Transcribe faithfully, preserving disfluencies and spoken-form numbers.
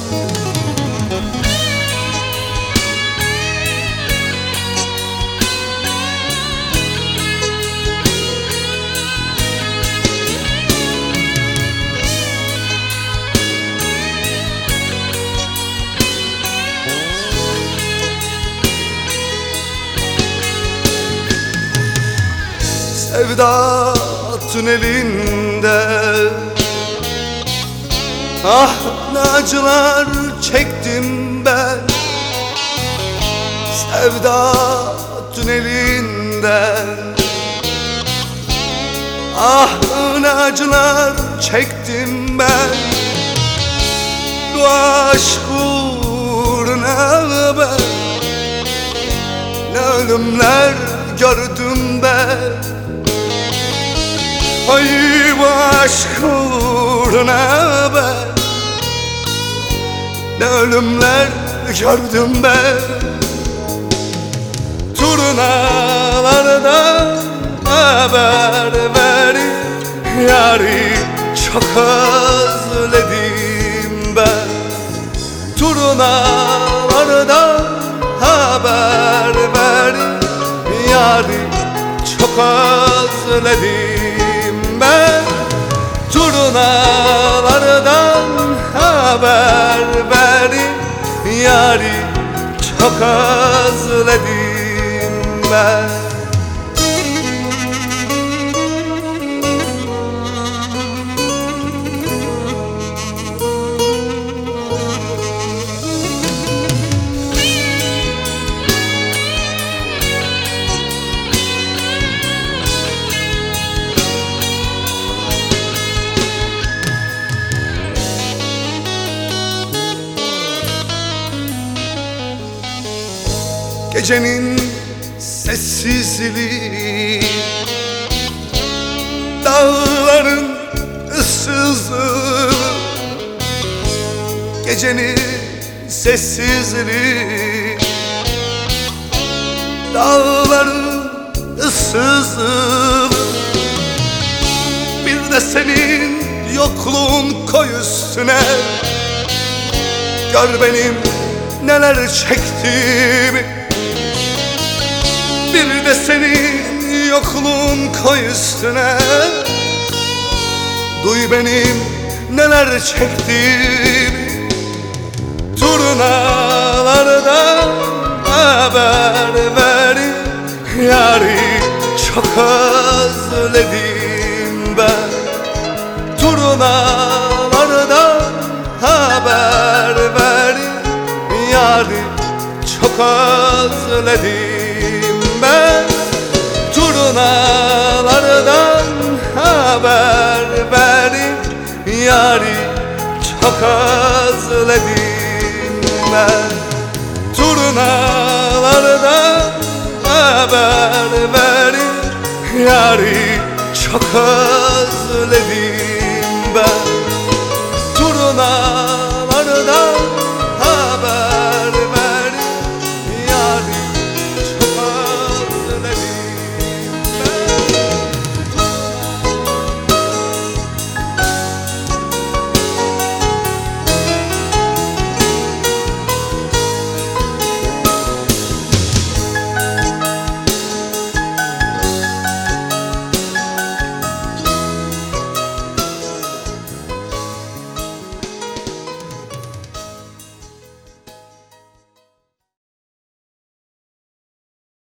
Sevda tünelinde ah ne acılar çektim ben. Sevda tünelinden ah ne acılar çektim ben. Bu aşk uğruna ben ne ölümler gördüm ben. Ay bu aşk uğruna ben ne ölümler gördüm ben. Turnalardan haber verin yari çok özledim ben. Turnalardan haber verin yari çok özledim ben. Turnalardan haber verin yari çok özledim ben. Gecenin sessizliği, dağların ıssızlığı. Gecenin sessizliği, dağların ıssızlığı. Bir de senin yokluğun koy üstüne. Gör benim neler çektiğimi. Bir de senin yokluğun koy üstüne. Duy benim neler çektiğimi. Turnalardan haber verin yari çok özledim ben. Turnalardan haber verin yari çok özledim ben. Turnalardan haber verin yari çok özledim ben. Turnalardan haber verin yari çok özledim ben. Turnalardan